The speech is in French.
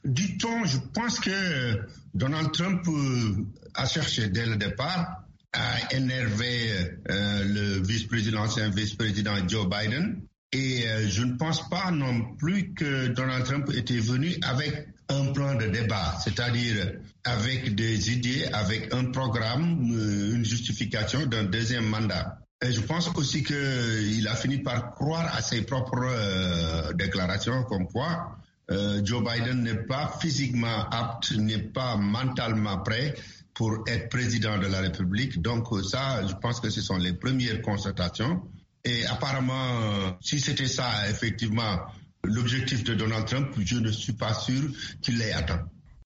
Du ton, je pense que Donald Trump a cherché dès le départ à énerver l'ancien vice-président Joe Biden. Et je ne pense pas non plus que Donald Trump était venu avec un plan de débat, c'est-à-dire avec des idées, avec un programme, une justification d'un deuxième mandat. Et je pense aussi qu'il a fini par croire à ses propres déclarations comme quoi Joe Biden n'est pas physiquement apte, n'est pas mentalement prêt pour être président de la République. Donc ça, je pense que ce sont les premières constatations. Et apparemment, si c'était ça, effectivement, l'objectif de Donald Trump, je ne suis pas sûr qu'il l'ait atteint.